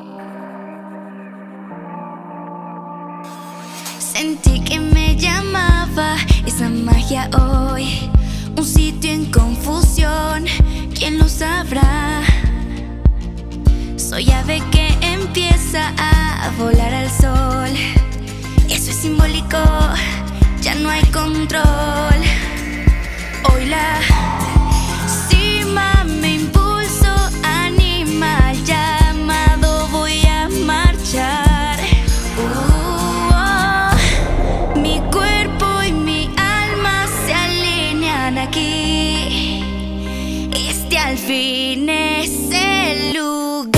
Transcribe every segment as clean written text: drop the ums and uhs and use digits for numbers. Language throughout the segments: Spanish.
Sentí que me llamaba esa magia hoy, un sitio en confusión, ¿quién lo sabrá? Soy ave que empieza a volar al sol, eso es simbólico, ya no hay control. Hoy la cima me impulso, anima al llamado, voy a marchar. Mi cuerpo y mi alma se alinean aquí. Este al fin es el lugar.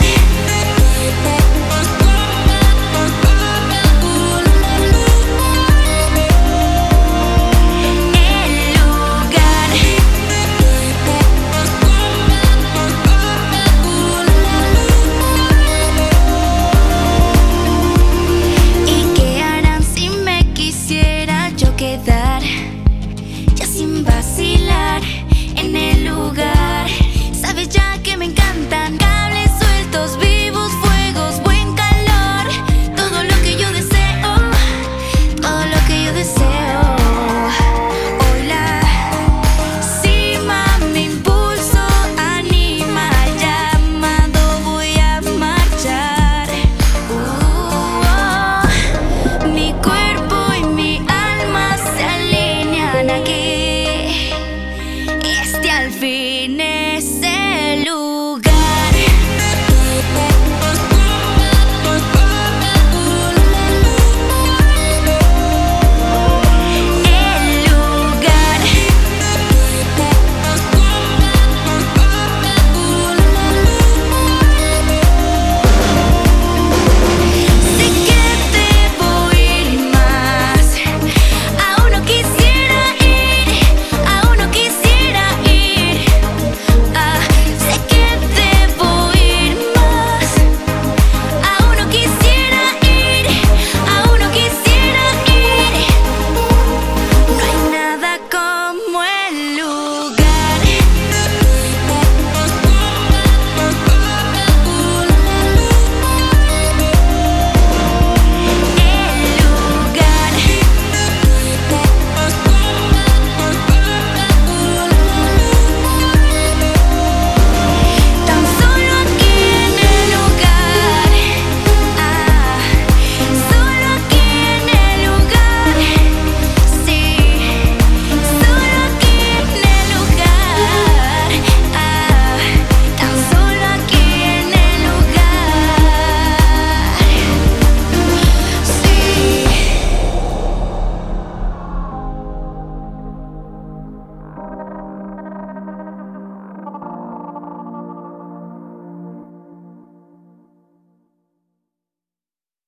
Ya sin vacilar en el lugar. Sabes ya que me encantan cables sueltos, vivos fuegos, buen calor. Todo lo que yo deseo, todo lo que yo deseo. Hoy la cima me impulso, anima al llamado, voy a marchar. Mi cuerpo y mi alma se alinean aquí. Este al fin es